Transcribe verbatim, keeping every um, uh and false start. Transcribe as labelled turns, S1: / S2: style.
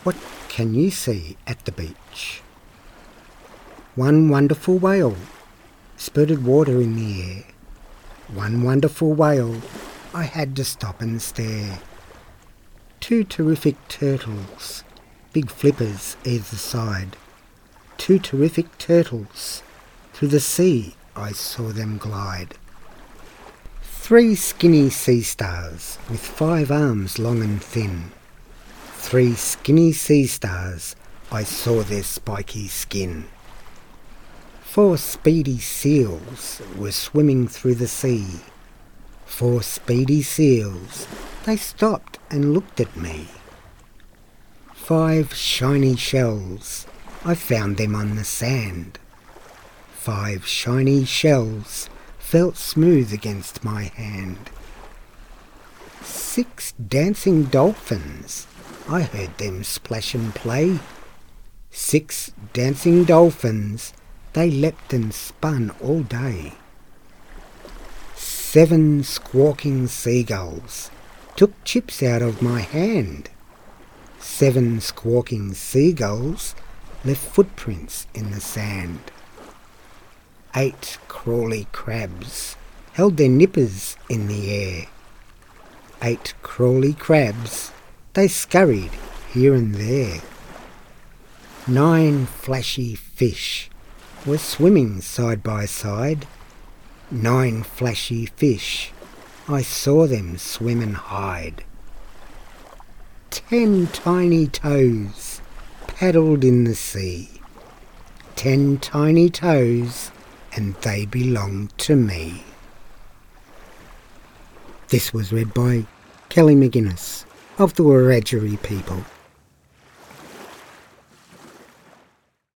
S1: What can you see at the beach? One wonderful whale spurted water in the air. One wonderful whale, I had to stop and stare. Two terrific turtles, big flippers either side. Two terrific turtles, through the sea I saw them glide. Three skinny sea stars with five arms long and thin. Three skinny sea stars, I saw their spiky skin. Four speedy seals were swimming through the sea. Four speedy seals, they stopped and looked at me. Five shiny shells, I found them on the sand. Five shiny shells felt smooth against my hand. Six dancing dolphins, I heard them splash and play. Six dancing dolphins, they leapt and spun all day. Seven squawking seagulls took chips out of my hand. Seven squawking seagulls left footprints in the sand. Eight crawly crabs held their nippers in the air. Eight crawly crabs, they scurried here and there. Nine flashy fish were swimming side by side. Nine flashy fish, I saw them swim and hide. Ten tiny toes paddled in the sea. Ten tiny toes, and they belonged to me. This was read by Kelly McGuinness of the Wiradjuri people.